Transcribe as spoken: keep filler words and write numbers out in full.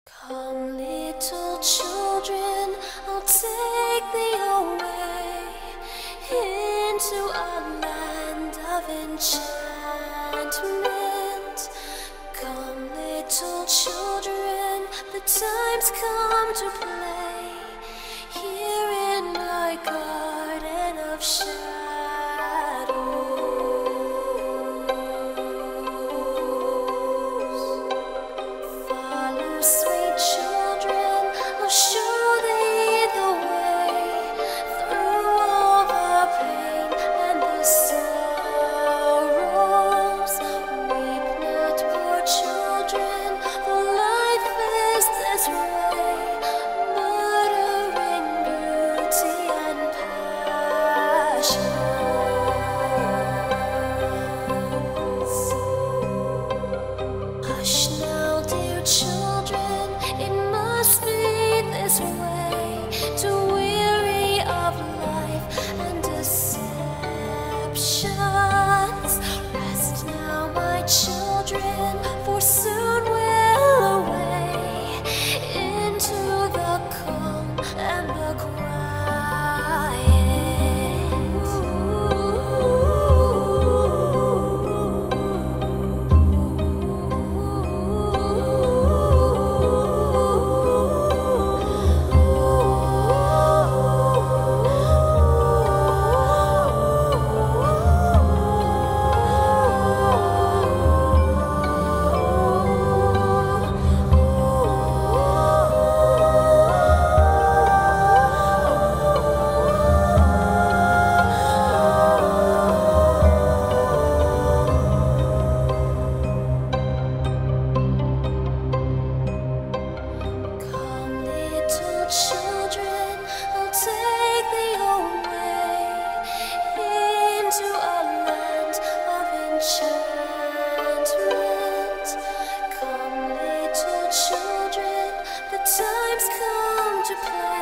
Come, little children, I'll take thee away into a land of enchantment. Come, little children, the time's come to play here in my garden of shadows. Follow, sweet children, I'll show thee the way through all the pain and the sorrows. Weep not, poor children, for life is this way, murdering beauty and passion. Hush now, dear children, it must be this way, to weary of life and deceptions. Rest now, my children, for soon we'll away into the calm and the children, I'll take thee away into a land of enchantment. Come, little children, the time's come to play